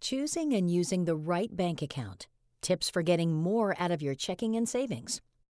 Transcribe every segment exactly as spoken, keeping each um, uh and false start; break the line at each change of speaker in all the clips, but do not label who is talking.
Choosing and using the right bank account. Tips for getting more out of your checking and savings.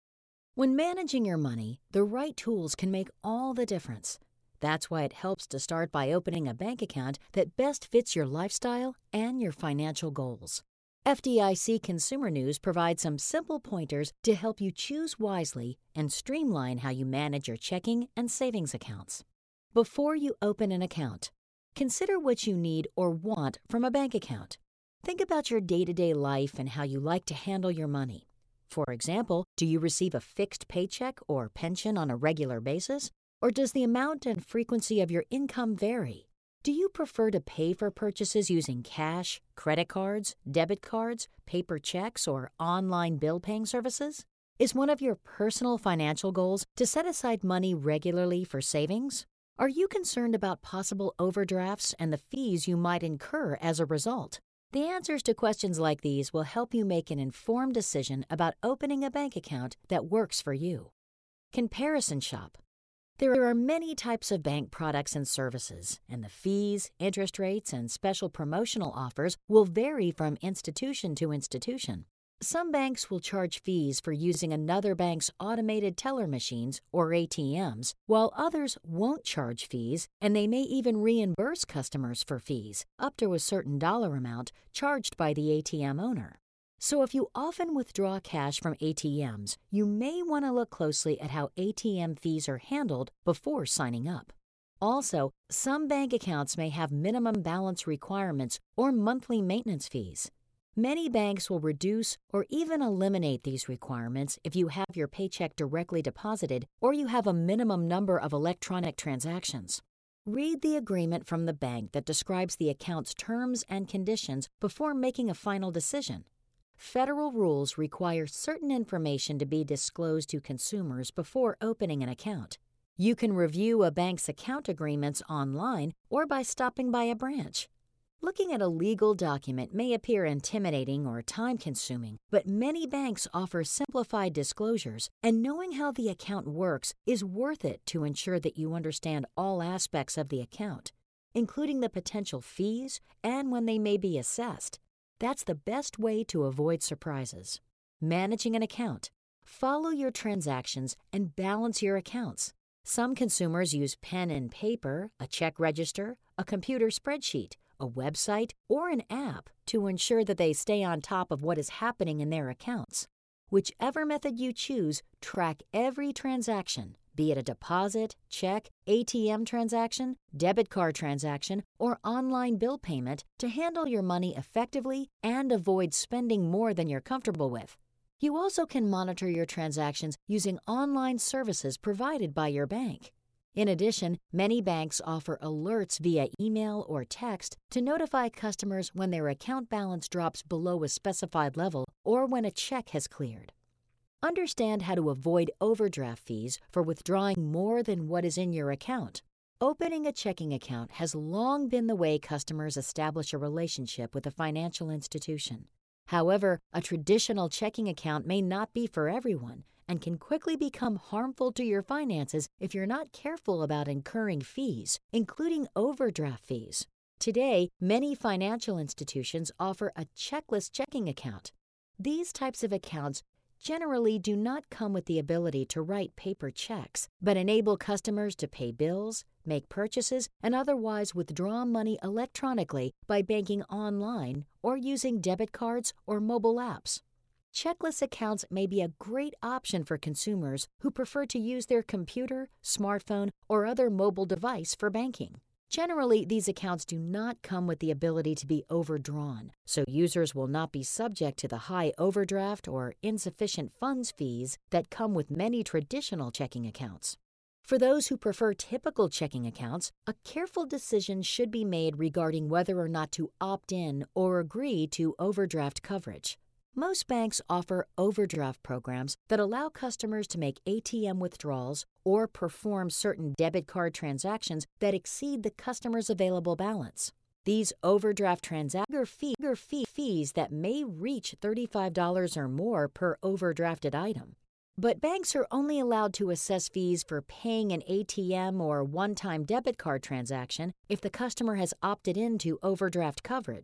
When managing your money, the right tools can make all the difference. That's why it helps to start by opening a bank account that best fits your lifestyle and your financial goals. F D I C Consumer News provides some simple pointers to help you choose wisely and streamline how you manage your checking and savings accounts. Before you open an account, consider what you need or want from a bank account. Think about your day-to-day life and how you like to handle your money. For example, do you receive a fixed paycheck or pension on a regular basis? Or does the amount and frequency of your income vary? Do you prefer to pay for purchases using cash, credit cards, debit cards, paper checks, or online bill paying services? Is one of your personal financial goals to set aside money regularly for savings? Are you concerned about possible overdrafts and the fees you might incur as a result? The answers to questions like these will help you make an informed decision about opening a bank account that works for you. Comparison shop. There are many types of bank products and services, and the fees, interest rates, and special promotional offers will vary from institution to institution. Some banks will charge fees for using another bank's automated teller machines or A T Ms, while others won't charge fees, and they may even reimburse customers for fees, up to a certain dollar amount charged by the A T M owner. So if you often withdraw cash from A T Ms, you may want to look closely at how A T M fees are handled before signing up. Also, some bank accounts may have minimum balance requirements or monthly maintenance fees. Many banks will reduce or even eliminate these requirements if you have your paycheck directly deposited or you have a minimum number of electronic transactions. Read the agreement from the bank that describes the account's terms and conditions before making a final decision. Federal rules require certain information to be disclosed to consumers before opening an account. You can review a bank's account agreements online or by stopping by a branch. Looking at a legal document may appear intimidating or time-consuming, but many banks offer simplified disclosures, and knowing how the account works is worth it to ensure that you understand all aspects of the account, including the potential fees and when they may be assessed. That's the best way to avoid surprises. Managing an account. Follow your transactions and balance your accounts. Some consumers use pen and paper, a check register, a computer spreadsheet, a website, or an app to ensure that they stay on top of what is happening in their accounts. Whichever method you choose, track every transaction, be it a deposit, check, A T M transaction, debit card transaction, or online bill payment to handle your money effectively and avoid spending more than you're comfortable with. You also can monitor your transactions using online services provided by your bank. In addition, many banks offer alerts via email or text to notify customers when their account balance drops below a specified level or when a check has cleared. Understand how to avoid overdraft fees for withdrawing more than what is in your account. Opening a checking account has long been the way customers establish a relationship with a financial institution. However, a traditional checking account may not be for everyone and can quickly become harmful to your finances if you're not careful about incurring fees, including overdraft fees. Today, many financial institutions offer a checkless checking account. These types of accounts generally do not come with the ability to write paper checks, but enable customers to pay bills, make purchases, and otherwise withdraw money electronically by banking online or using debit cards or mobile apps. Checkless accounts may be a great option for consumers who prefer to use their computer, smartphone, or other mobile device for banking. Generally, these accounts do not come with the ability to be overdrawn, so users will not be subject to the high overdraft or insufficient funds fees that come with many traditional checking accounts. For those who prefer typical checking accounts, a careful decision should be made regarding whether or not to opt in or agree to overdraft coverage. Most banks offer overdraft programs that allow customers to make A T M withdrawals or perform certain debit card transactions that exceed the customer's available balance. These overdraft transactions fee, fee fees that may reach thirty-five dollars or more per overdrafted item. But banks are only allowed to assess fees for paying an A T M or one-time debit card transaction if the customer has opted into overdraft coverage.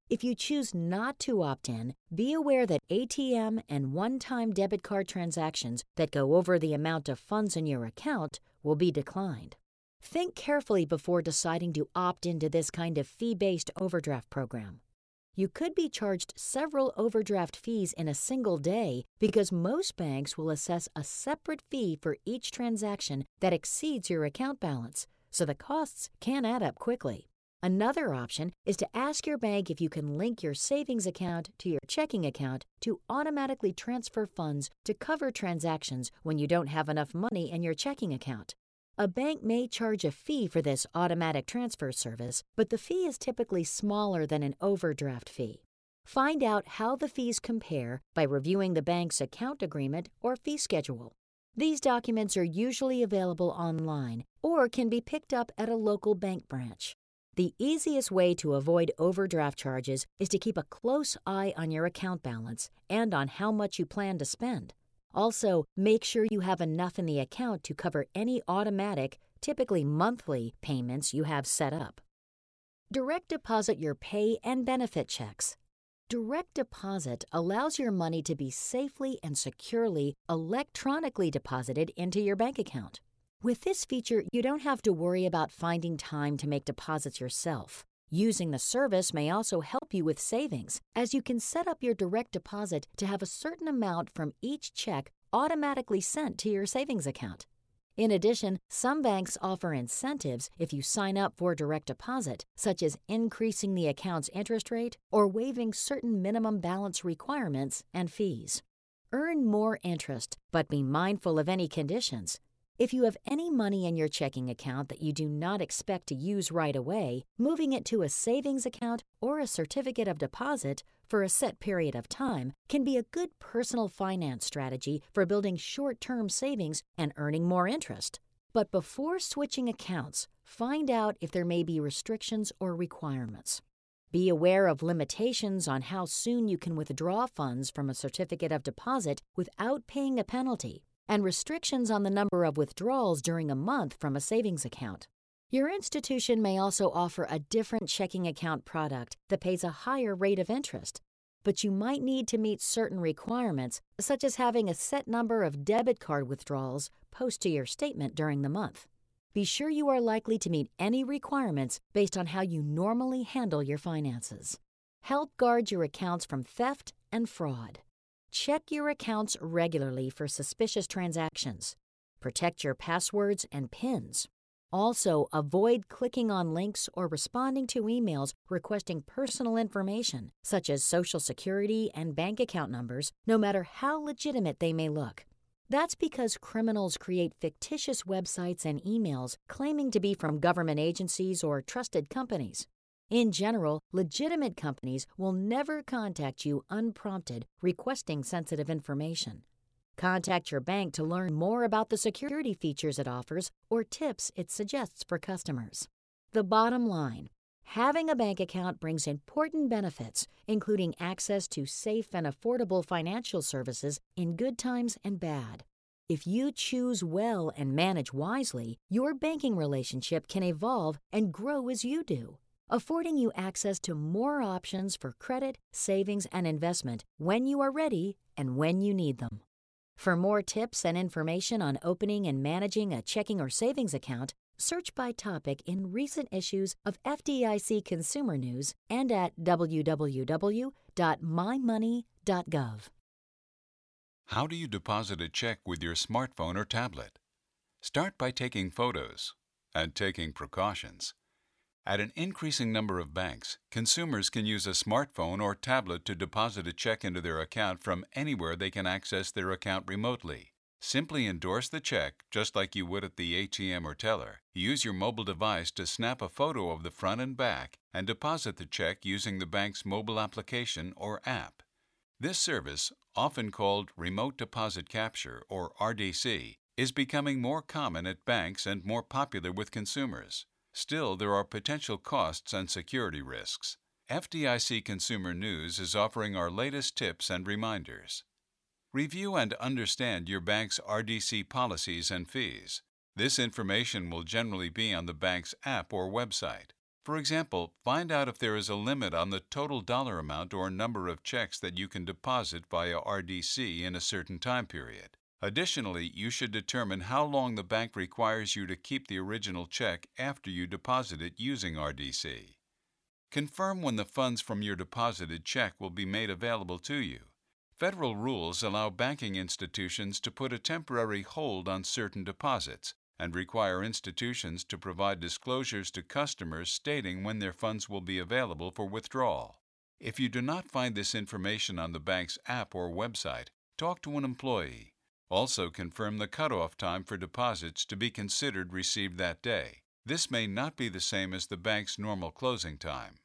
If you choose not to opt in, be aware that A T M and one-time debit card transactions that go over the amount of funds in your account will be declined. Think carefully before deciding to opt into this kind of fee-based overdraft program. You could be charged several overdraft fees in a single day because most banks will assess a separate fee for each transaction that exceeds your account balance, so the costs can add up quickly. Another option is to ask your bank if you can link your savings account to your checking account to automatically transfer funds to cover transactions when you don't have enough money in your checking account. A bank may charge a fee for this automatic transfer service, but the fee is typically smaller than an overdraft fee. Find out how the fees compare by reviewing the bank's account agreement or fee schedule. These documents are usually available online or can be picked up at a local bank branch. The easiest way to avoid overdraft charges is to keep a close eye on your account balance and on how much you plan to spend. Also, make sure you have enough in the account to cover any automatic, typically monthly, payments you have set up. Direct deposit your pay and benefit checks. Direct deposit allows your money to be safely and securely electronically deposited into your bank account. With this feature, you don't have to worry about finding time to make deposits yourself. Using the service may also help you with savings, as you can set up your direct deposit to have a certain amount from each check automatically sent to your savings account. In addition, some banks offer incentives if you sign up for direct deposit, such as increasing the account's interest rate or waiving certain minimum balance requirements and fees. Earn more interest, but be mindful of any conditions. If you have any money in your checking account that you do not expect to use right away, moving it to a savings account or a certificate of deposit for a set period of time can be a good personal finance strategy for building short-term savings and earning more interest. But before switching accounts, find out if there may be restrictions or requirements. Be aware of limitations on how soon you can withdraw funds from a certificate of deposit without paying a penalty, and restrictions on the number of withdrawals during a month from a savings account. Your institution may also offer a different checking account product that pays a higher rate of interest, but you might need to meet certain requirements, such as having a set number of debit card withdrawals post to your statement during the month. Be sure you are likely to meet any requirements based on how you normally handle your finances. Help guard your accounts from theft and fraud. Check your accounts regularly for suspicious transactions. Protect your passwords and PINs. Also, avoid clicking on links or responding to emails requesting personal information, such as Social Security and bank account numbers, no matter how legitimate they may look. That's because criminals create fictitious websites and emails claiming to be from government agencies or trusted companies. In general, legitimate companies will never contact you unprompted requesting sensitive information. Contact your bank to learn more about the security features it offers or tips it suggests for customers. The bottom line: having a bank account brings important benefits, including access to safe and affordable financial services in good times and bad. If you choose well and manage wisely, your banking relationship can evolve and grow as you do, affording you access to more options for credit, savings, and investment when you are ready and when you need them. For more tips and information on opening and managing a checking or savings account, search by topic in recent issues of F D I C Consumer News and at w w w dot my money dot gov.
How do you deposit a check with your smartphone or tablet? Start by taking photos and taking precautions. At an increasing number of banks, consumers can use a smartphone or tablet to deposit a check into their account from anywhere they can access their account remotely. Simply endorse the check just like you would at the A T M or teller. Use your mobile device to snap a photo of the front and back and deposit the check using the bank's mobile application or app. This service, often called Remote Deposit Capture or R D C, is becoming more common at banks and more popular with consumers. Still, there are potential costs and security risks. F D I C Consumer News is offering our latest tips and reminders. Review and understand your bank's R D C policies and fees. This information will generally be on the bank's app or website. For example, find out if there is a limit on the total dollar amount or number of checks that you can deposit via R D C in a certain time period. Additionally, you should determine how long the bank requires you to keep the original check after you deposit it using R D C. Confirm when the funds from your deposited check will be made available to you. Federal rules allow banking institutions to put a temporary hold on certain deposits and require institutions to provide disclosures to customers stating when their funds will be available for withdrawal. If you do not find this information on the bank's app or website, talk to an employee. Also confirm the cutoff time for deposits to be considered received that day. This may not be the same as the bank's normal closing time.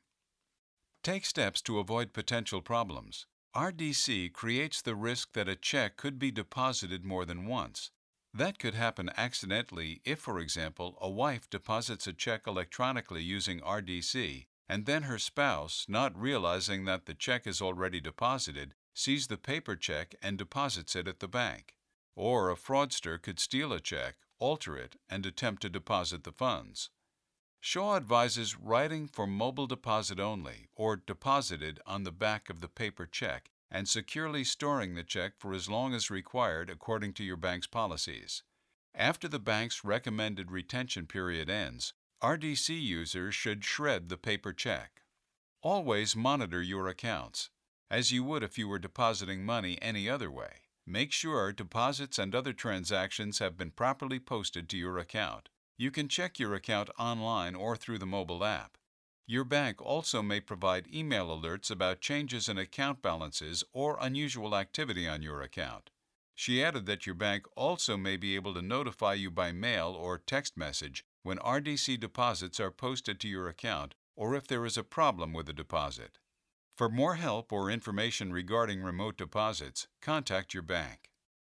Take steps to avoid potential problems. R D C creates the risk that a check could be deposited more than once. That could happen accidentally if, for example, a wife deposits a check electronically using R D C, and then her spouse, not realizing that the check is already deposited, sees the paper check and deposits it at the bank. Or a fraudster could steal a check, alter it, and attempt to deposit the funds. Shaw advises writing for mobile deposit only or deposited on the back of the paper check and securely storing the check for as long as required according to your bank's policies. After the bank's recommended retention period ends, R D C users should shred the paper check. Always monitor your accounts, as you would if you were depositing money any other way. Make sure deposits and other transactions have been properly posted to your account. You can check your account online or through the mobile app. Your bank also may provide email alerts about changes in account balances or unusual activity on your account. She added that your bank also may be able to notify you by mail or text message when R D C deposits are posted to your account or if there is a problem with a deposit. For more help or information regarding remote deposits, contact your bank.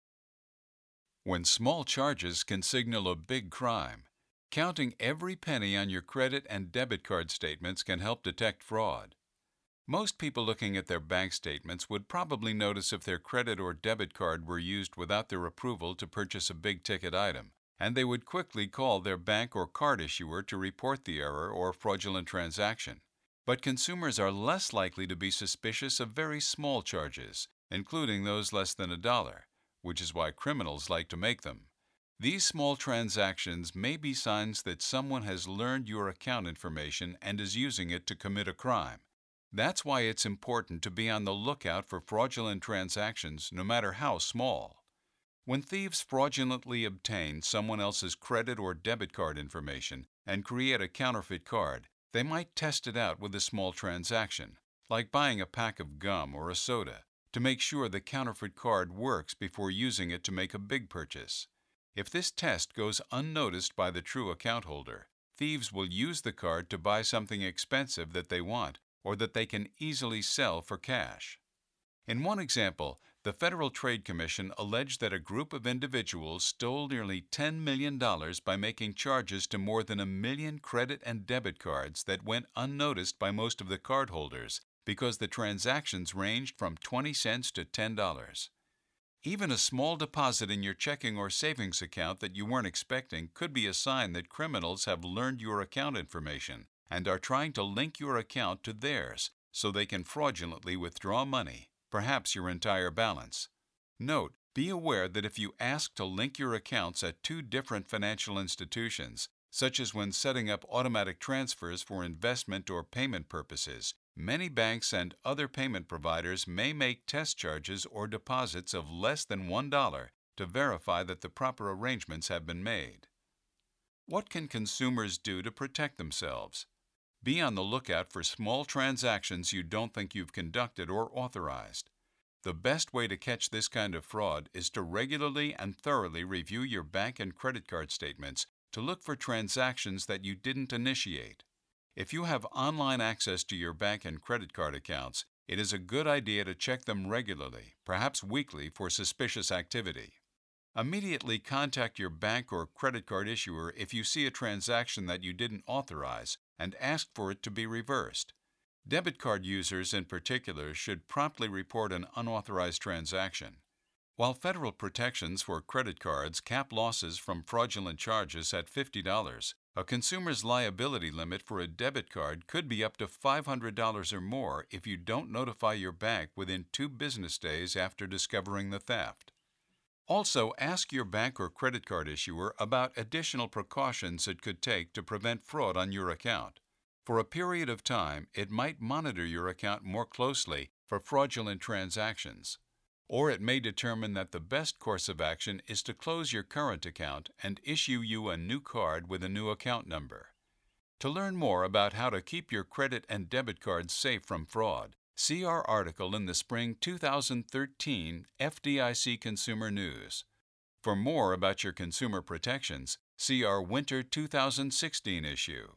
When small charges can signal a big crime, counting every penny on your credit and debit card statements can help detect fraud. Most people looking at their bank statements would probably notice if their credit or debit card were used without their approval to purchase a big-ticket item, and they would quickly call their bank or card issuer to report the error or fraudulent transaction. But consumers are less likely to be suspicious of very small charges, including those less than a dollar, which is why criminals like to make them. These small transactions may be signs that someone has learned your account information and is using it to commit a crime. That's why it's important to be on the lookout for fraudulent transactions, no matter how small. When thieves fraudulently obtain someone else's credit or debit card information and create a counterfeit card, they might test it out with a small transaction, like buying a pack of gum or a soda, to make sure the counterfeit card works before using it to make a big purchase. If this test goes unnoticed by the true account holder, thieves will use the card to buy something expensive that they want or that they can easily sell for cash. In one example, the Federal Trade Commission alleged that a group of individuals stole nearly ten million dollars by making charges to more than a million credit and debit cards that went unnoticed by most of the cardholders because the transactions ranged from twenty cents to ten dollars. Even a small deposit in your checking or savings account that you weren't expecting could be a sign that criminals have learned your account information and are trying to link your account to theirs so they can fraudulently withdraw money, perhaps your entire balance. Note, be aware that if you ask to link your accounts at two different financial institutions, such as when setting up automatic transfers for investment or payment purposes, many banks and other payment providers may make test charges or deposits of less than one dollar to verify that the proper arrangements have been made. What can consumers do to protect themselves? Be on the lookout for small transactions you don't think you've conducted or authorized. The best way to catch this kind of fraud is to regularly and thoroughly review your bank and credit card statements to look for transactions that you didn't initiate. If you have online access to your bank and credit card accounts, it is a good idea to check them regularly, perhaps weekly, for suspicious activity. Immediately contact your bank or credit card issuer if you see a transaction that you didn't authorize and ask for it to be reversed. Debit card users in particular should promptly report an unauthorized transaction. While federal protections for credit cards cap losses from fraudulent charges at fifty dollars, A consumer's liability limit for a debit card could be up to five hundred dollars or more if you don't notify your bank within two business days after discovering the theft. Also, ask your bank or credit card issuer about additional precautions it could take to prevent fraud on your account. For a period of time, it might monitor your account more closely for fraudulent transactions. Or it may determine that the best course of action is to close your current account and issue you a new card with a new account number. To learn more about how to keep your credit and debit cards safe from fraud, see our article in the spring two thousand thirteen F D I C Consumer News. For more about your consumer protections, see our winter two thousand sixteen issue.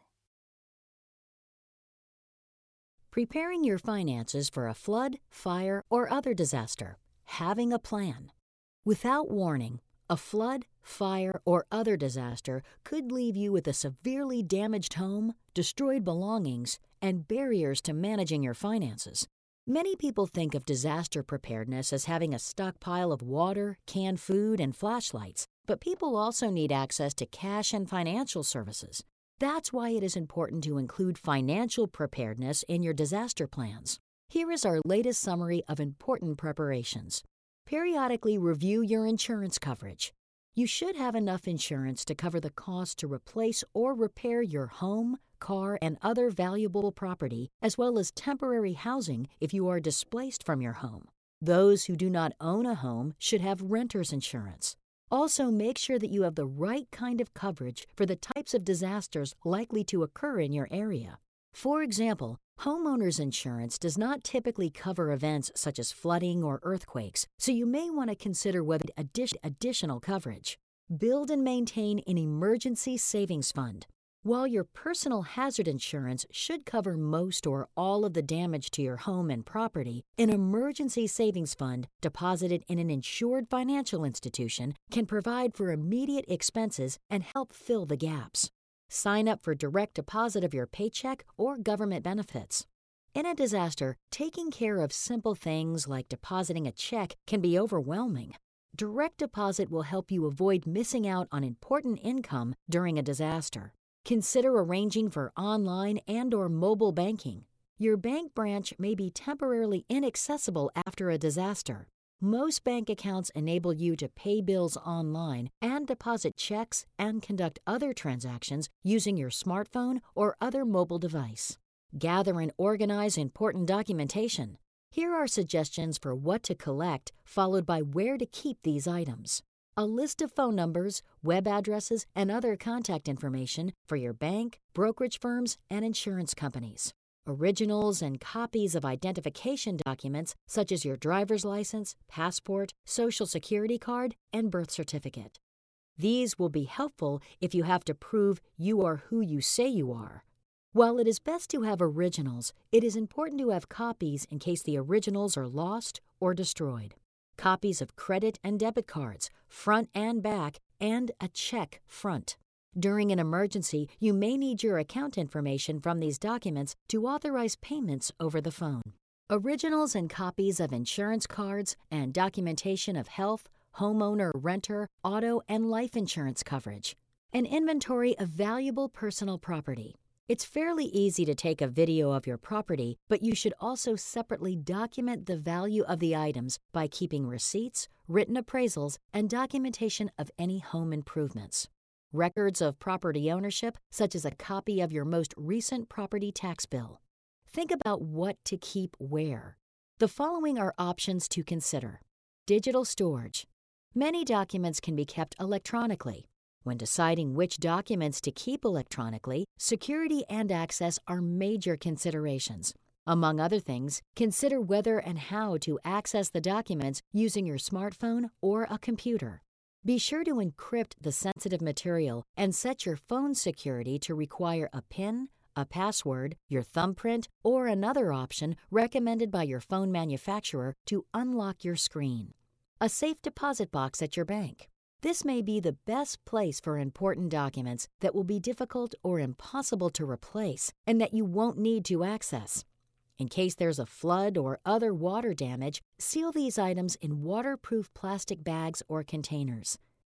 Preparing your finances for a flood, fire, or other disaster. Having a plan. Without warning, a flood, fire, or other disaster could leave you with a severely damaged home, destroyed belongings, and barriers to managing your finances. Many people think of disaster preparedness as having a stockpile of water, canned food, and flashlights, but people also need access to cash and financial services. That's why it is important to include financial preparedness in your disaster plans. Here is our latest summary of important preparations. Periodically review your insurance coverage. You should have enough insurance to cover the cost to replace or repair your home, car, and other valuable property, as well as temporary housing if you are displaced from your home. Those who do not own a home should have renter's insurance. Also, make sure that you have the right kind of coverage for the types of disasters likely to occur in your area. For example, homeowners insurance does not typically cover events such as flooding or earthquakes, so you may want to consider whether addi- additional coverage. Build and maintain an emergency savings fund. While your personal hazard insurance should cover most or all of the damage to your home and property, an emergency savings fund deposited in an insured financial institution can provide for immediate expenses and help fill the gaps. Sign up for direct deposit of your paycheck or government benefits. In a disaster, taking care of simple things like depositing a check can be overwhelming. Direct deposit will help you avoid missing out on important income during a disaster. Consider arranging for online and/or mobile banking. Your bank branch may be temporarily inaccessible after a disaster. Most bank accounts enable you to pay bills online and deposit checks and conduct other transactions using your smartphone or other mobile device. Gather and organize important documentation. Here are suggestions for what to collect, followed by where to keep these items. A list of phone numbers, web addresses, and other contact information for your bank, brokerage firms, and insurance companies. Originals and copies of identification documents such as your driver's license, passport, social security card, and birth certificate. These will be helpful if you have to prove you are who you say you are. While it is best to have originals, it is important to have copies in case the originals are lost or destroyed. Copies of credit and debit cards, front and back, and a check front. During an emergency, you may need your account information from these documents to authorize payments over the phone. Originals and copies of insurance cards and documentation of health, homeowner, renter, auto, and life insurance coverage. An inventory of valuable personal property. It's fairly easy to take a video of your property, but you should also separately document the value of the items by keeping receipts, written appraisals, and documentation of any home improvements. Records of property ownership, such as a copy of your most recent property tax bill. Think about what to keep where. The following are options to consider. Digital storage. Many documents can be kept electronically. When deciding which documents to keep electronically, security and access are major considerations. Among other things, consider whether and how to access the documents using your smartphone or a computer. Be sure to encrypt the sensitive material and set your phone security to require a PIN, a password, your thumbprint, or another option recommended by your phone manufacturer to unlock your screen. A safe deposit box at your bank. This may be the best place for important documents that will be difficult or impossible to replace and that you won't need to access. In case there's a flood or other water damage, seal these items in waterproof plastic bags or containers.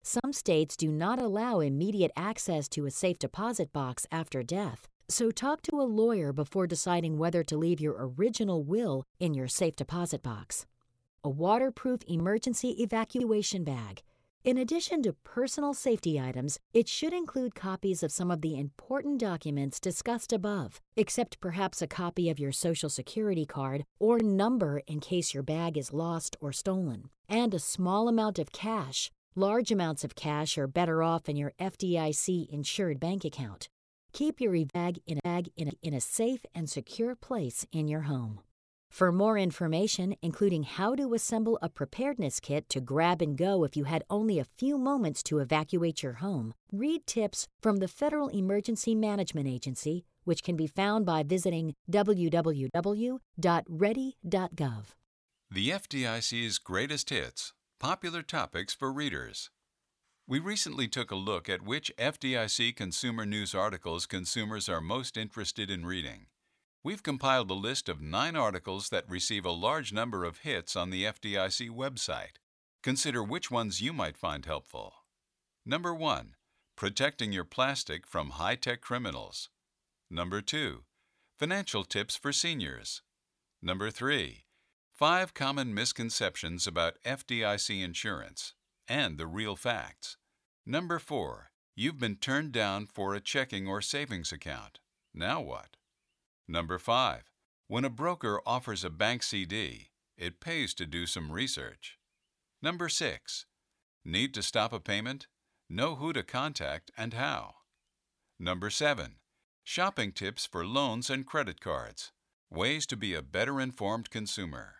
Some states do not allow immediate access to a safe deposit box after death, so talk to a lawyer before deciding whether to leave your original will in your safe deposit box. A waterproof emergency evacuation bag. In addition to personal safety items, it should include copies of some of the important documents discussed above, except perhaps a copy of your Social Security card or number in case your bag is lost or stolen, and a small amount of cash. Large amounts of cash are better off in your F D I C-insured bank account. Keep your e-bag in a, bag in, a, in a safe and secure place in your home. For more information, including how to assemble a preparedness kit to grab and go if you had only a few moments to evacuate your home, read tips from the Federal Emergency Management Agency, which can be found by visiting w w w dot ready dot gov.
The F D I C's Greatest Hits, Popular Topics for Readers. We recently took a look at which F D I C consumer news articles consumers are most interested in reading. We've compiled a list of nine articles that receive a large number of hits on the F D I C website. Consider which ones you might find helpful. Number one, Protecting Your Plastic from High-Tech Criminals. Number two, Financial Tips for Seniors. Number three, Five Common Misconceptions about F D I C Insurance and the Real Facts. Number four, You've been turned down for a checking or savings account. Now what? Number five, When a broker offers a bank C D, it pays to do some research. Number six, Need to stop a payment? Know who to contact and how. Number seven, Shopping tips for loans and credit cards. Ways to be a better informed consumer.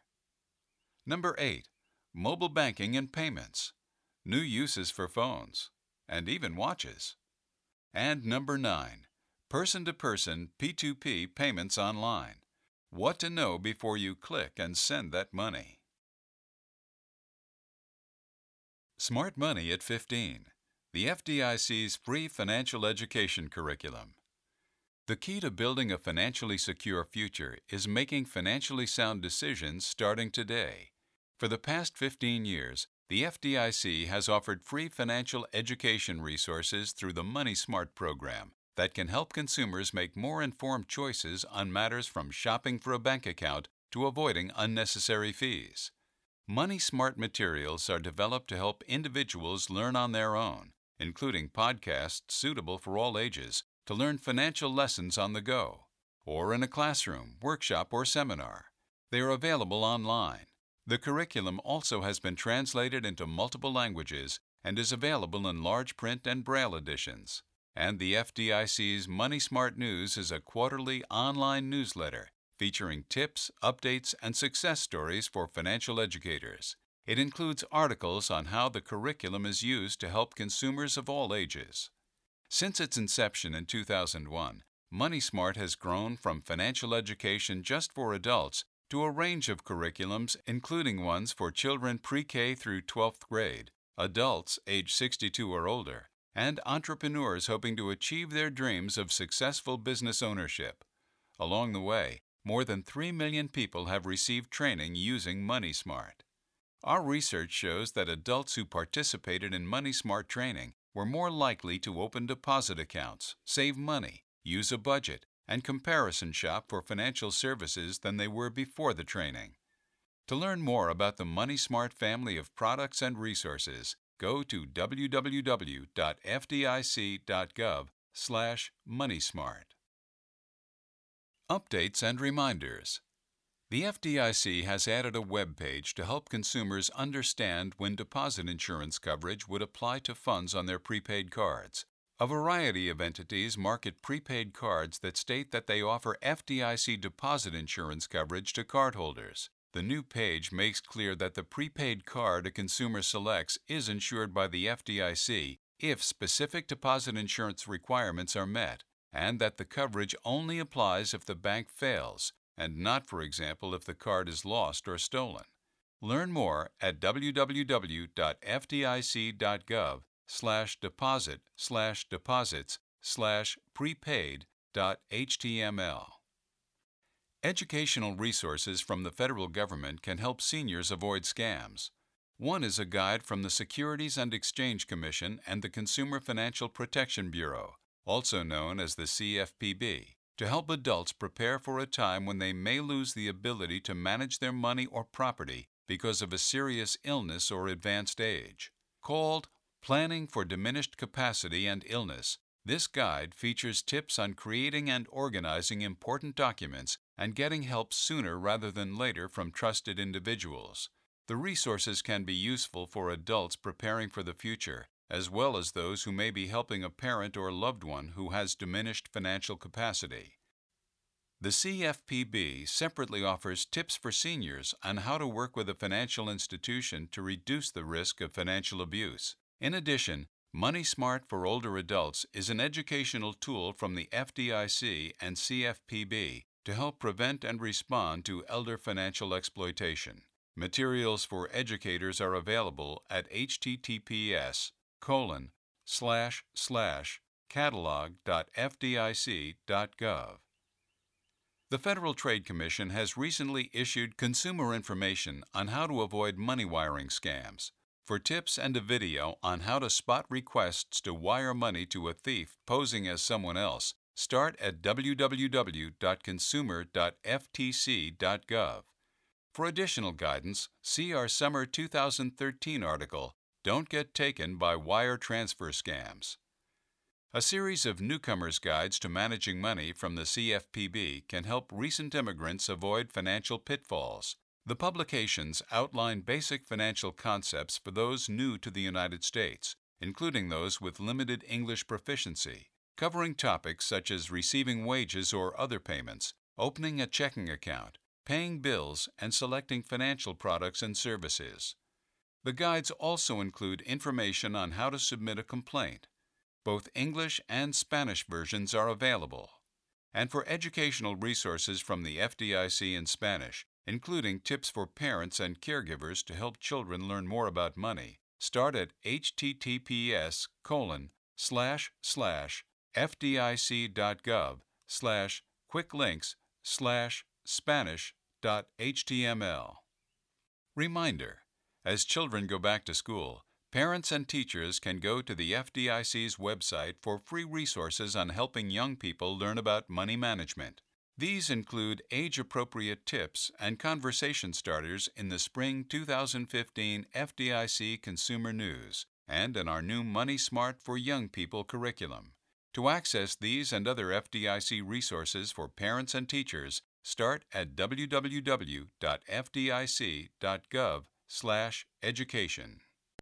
Number eight, Mobile banking and payments. New uses for phones and even watches. And number nine, Person-to-person P two P payments online. What to know before you click and send that money. Smart Money at fifteen, the F D I C's free financial education curriculum. The key to building a financially secure future is making financially sound decisions starting today. For the past fifteen years, the F D I C has offered free financial education resources through the Money Smart program that can help consumers make more informed choices on matters from shopping for a bank account to avoiding unnecessary fees. Money Smart materials are developed to help individuals learn on their own, including podcasts suitable for all ages to learn financial lessons on the go, or in a classroom, workshop, or seminar. They are available online. The curriculum also has been translated into multiple languages and is available in large print and Braille editions. And the F D I C's Money Smart News is a quarterly online newsletter featuring tips, updates, and success stories for financial educators. It includes articles on how the curriculum is used to help consumers of all ages. Since its inception in two thousand one, Money Smart has grown from financial education just for adults to a range of curriculums, including ones for children pre-K through twelfth grade, adults age sixty-two or older, and entrepreneurs hoping to achieve their dreams of successful business ownership. Along the way, more than three million people have received training using Money Smart. Our research shows that adults who participated in Money Smart training were more likely to open deposit accounts, save money, use a budget, and comparison shop for financial services than they were before the training. To learn more about the Money Smart family of products and resources, go to w w w dot f d i c dot gov slash money smart. Updates and reminders. The F D I C has added a web page to help consumers understand when deposit insurance coverage would apply to funds on their prepaid cards. A variety of entities market prepaid cards that state that they offer F D I C deposit insurance coverage to cardholders. The new page makes clear that the prepaid card a consumer selects is insured by the F D I C if specific deposit insurance requirements are met, and that the coverage only applies if the bank fails, and not, for example, if the card is lost or stolen. Learn more at w w w dot f d i c dot gov slash deposit slash deposits slash prepaid dot h t m l. Educational resources from the federal government can help seniors avoid scams. One is a guide from the Securities and Exchange Commission and the Consumer Financial Protection Bureau, also known as the C F P B, to help adults prepare for a time when they may lose the ability to manage their money or property because of a serious illness or advanced age. Called Planning for Diminished Capacity and Illness, this guide features tips on creating and organizing important documents and getting help sooner rather than later from trusted individuals. The resources can be useful for adults preparing for the future, as well as those who may be helping a parent or loved one who has diminished financial capacity. The C F P B separately offers tips for seniors on how to work with a financial institution to reduce the risk of financial abuse. In addition, Money Smart for Older Adults is an educational tool from the F D I C and C F P B to help prevent and respond to elder financial exploitation. Materials for educators are available at https colon slash slash catalog dot f d i c dot gov. The Federal Trade Commission has recently issued consumer information on how to avoid money wiring scams. For tips and a video on how to spot requests to wire money to a thief posing as someone else, start at w w w dot consumer dot f t c dot gov. For additional guidance, see our Summer two thousand thirteen article, Don't Get Taken by Wire Transfer Scams. A series of newcomers' guides to managing money from the C F P B can help recent immigrants avoid financial pitfalls. The publications outline basic financial concepts for those new to the United States, including those with limited English proficiency, covering topics such as receiving wages or other payments, opening a checking account, paying bills, and selecting financial products and services. The guides also include information on how to submit a complaint. Both English and Spanish versions are available. And for educational resources from the F D I C in Spanish, including tips for parents and caregivers to help children learn more about money, start at https colon slash slash fdic.gov slash quicklinks slash spanish.html. Reminder: as children go back to school, parents and teachers can go to the F D I C's website for free resources on helping young people learn about money management. These include age-appropriate tips and conversation starters in the Spring two thousand fifteen F D I C Consumer News and in our new Money Smart for Young People curriculum. To access these and other F D I C resources for parents and teachers, start at w w w dot f d i c dot gov slash education.